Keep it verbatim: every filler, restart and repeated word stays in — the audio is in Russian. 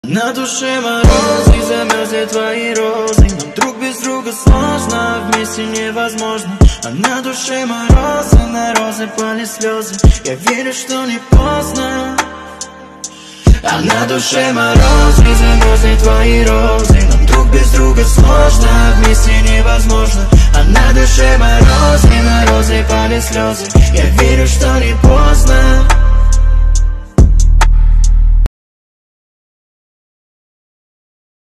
На душе мороз и замерзли твои розы. Нам друг без друга сложно, вместе невозможно. А на душе мороз, и на розы пали слезы. Я верю, что не поздно. А на душе мороз и замерзли твои розы. Нам друг без друга сложно, вместе невозможно. А на душе мороз, и на розы пали слезы. Я верю, что не поздно.